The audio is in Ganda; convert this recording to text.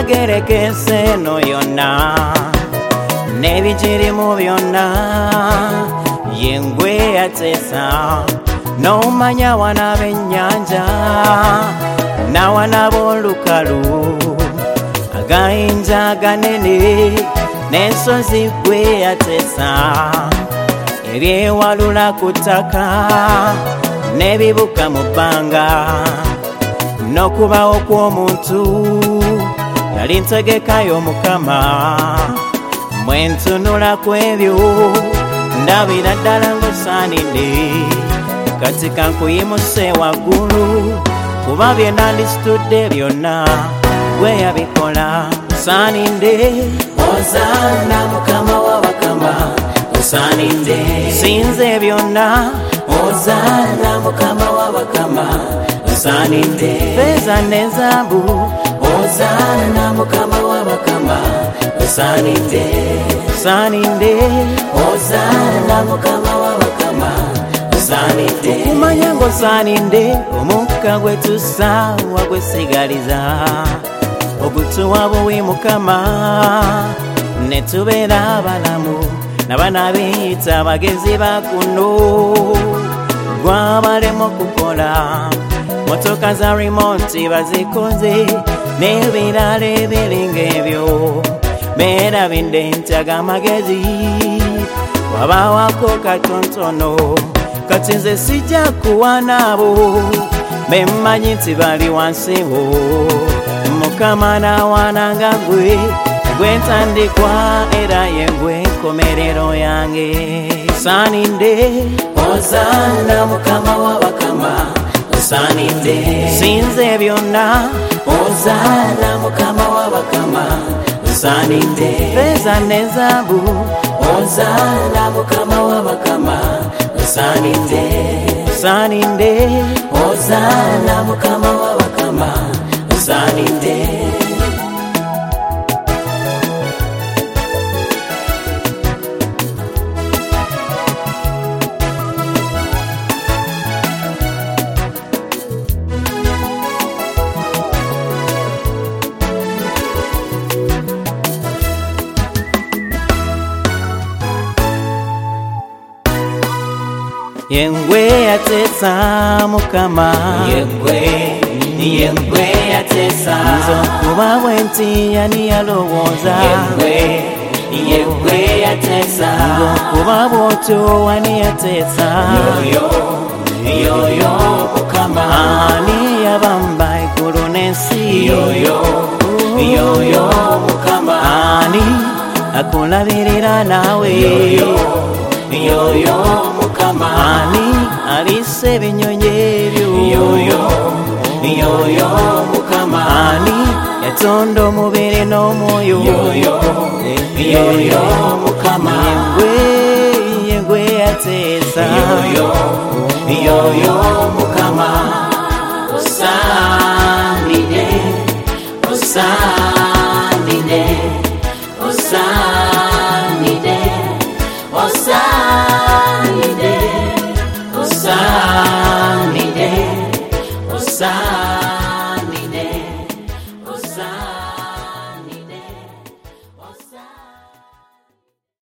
ogerekese no yonna nebigirimu byonna yengwe yatesa n'omanya wana b'ennyanja n'awana b'olukalu agayinja aganene n'ensozi gwe yatesa ebyewalula ku ttaka n'ebibuka mu bbanga n'okubawo kw'omuntu yali ntegekayo Mukama mwe ntunula ku ebyo ndabira ddala ng'osaanidde kati kankuyimuse waggulu kuba bye nandisitudde byonna gwe yabikola osaanidde ozaana Mukama w'abakama osaanidde sinze byonna ozaana Mukama w'abakama osaanidde feeza ne zaabu ozaana Mukama w'abakama osaanidde osaanidde ozaana Mukama w'abakama osaanidde okumanya ng'osaanidde omukka gwe tusaawa gwesigaliza ogutuwa buwi Mukama ne tubeera abalamu n'abaana beyita abagezi bakuno gwabalemu okukola motoka za remote bazikoze n'ebirala ebiringa ebyo beerabidde nti ag'amagezi wabawako katontono kati nze sijja kuwa nabo bemmanyi nti bali wansi wo Mukama n'awaananga gwe gwentandikwa era yengwe enkomerero yange osaanidde ozaana Mukama w'abakama osaanidde sinze byonna ozaana Mukama w'abakama osaanidde feeza ne zaabu ozaana Mukama w'abakama osaanidde osaanidde ozaana Mukama w'abakama osaanidde yengwe yatesa Mukama yengwe yatesa nzokuba bwenti yani yalowooza yengwe yatesa nzokuba bwotyo wani yatesa yoyo Mukama ani yabamba eggulu n'ensi yoyo Mukama ani akulabirira naawe yoyo Mukama ani alisa ebinyonyi ebyo yoyo Mukama ani yatonda omubiri n'omwoyo yoyo Mukama yengwe yateesa yoyo Mukama osaanidde